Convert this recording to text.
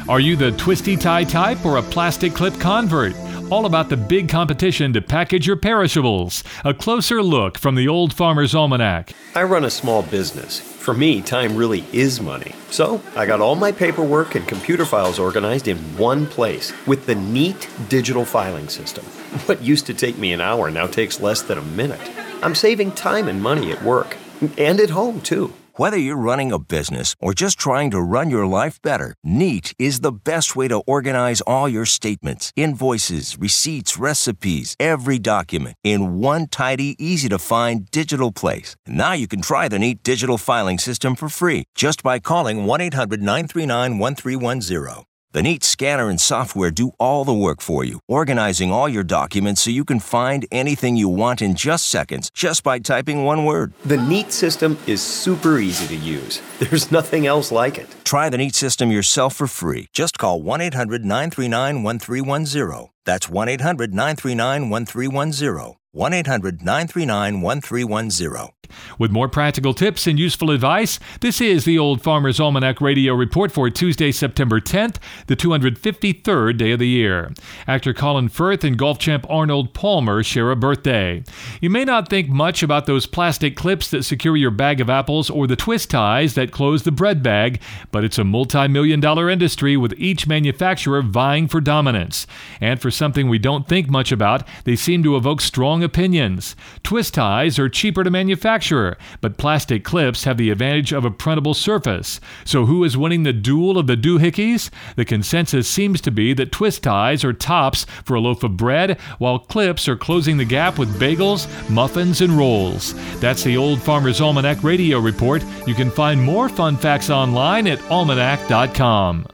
Are you the twisty tie type or a plastic clip convert? All about the big competition to package your perishables. A closer look from the Old Farmer's Almanac. I run a small business. For me, time really is money. So I got all my paperwork and computer files organized in one place with the neat digital filing system. What used to take me an hour now takes less than a minute. I'm saving time and money at work. And at home, too. Whether you're running a business or just trying to run your life better, Neat is the best way to organize all your statements, invoices, receipts, recipes, every document in one tidy, easy-to-find digital place. Now you can try the Neat digital filing system for free just by calling 1-800-939-1310. The Neat scanner and software do all the work for you, organizing all your documents so you can find anything you want in just seconds, just by typing one word. The Neat system is super easy to use. There's nothing else like it. Try the Neat system yourself for free. Just call 1-800-939-1310. That's 1-800-939-1310. 1-800-939-1310. With more practical tips and useful advice, this is the Old Farmer's Almanac Radio Report for Tuesday, September 10th, the 253rd day of the year. Actor Colin Firth and golf champ Arnold Palmer share a birthday. You may not think much about those plastic clips that secure your bag of apples or the twist ties that close the bread bag, but it's a multi-million-dollar industry with each manufacturer vying for dominance. And for something we don't think much about, they seem to evoke strong opinions. Twist ties are cheaper to manufacture, but plastic clips have the advantage of a printable surface. So who is winning the duel of the doohickeys? The consensus seems to be that twist ties are tops for a loaf of bread, while clips are closing the gap with bagels, muffins, and rolls. That's the Old Farmer's Almanac Radio Report. You can find more fun facts online at almanac.com.